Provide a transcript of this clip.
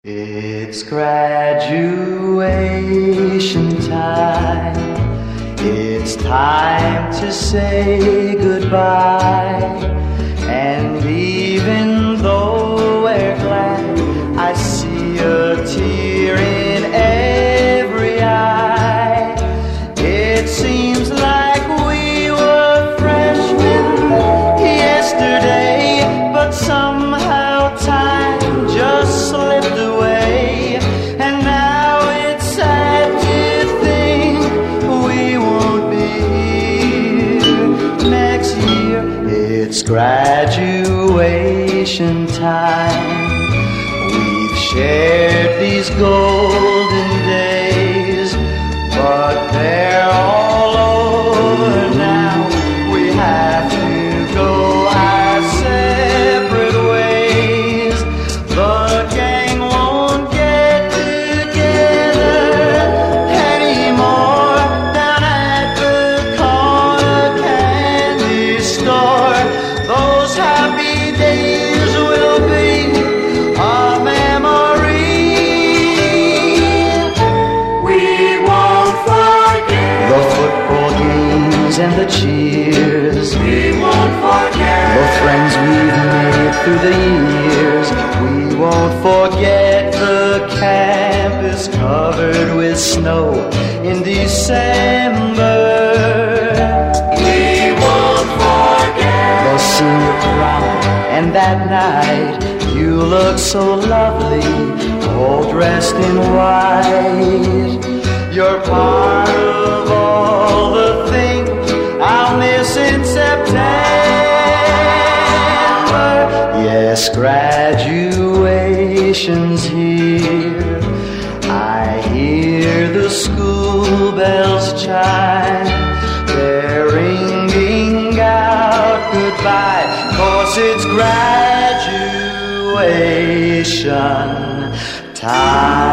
It's graduation time. It's time to say goodbye. And even though we're glad, I see a tear in every eye. It seems like we were freshmen yesterday, but somehow time just slipped away. And now it's sad to think we won't be here next year. It's graduation time. We've shared these golden days, but they're all over now. We have to go our separate ways. The gang won't get together anymore down at the corner candy store. Those happy days will be a memory we won't forget. The football games and the cheers we won't forget. The friends we've made through the years we won't forget. The campus covered with snow in December we won't forget. The senior prom and that night you look so lovely, all dressed in white. You're part of all the things I'll miss in September. Yes, graduation's here. I hear the school bells chime. They're ringing out goodbye, 'cause it's graduation time.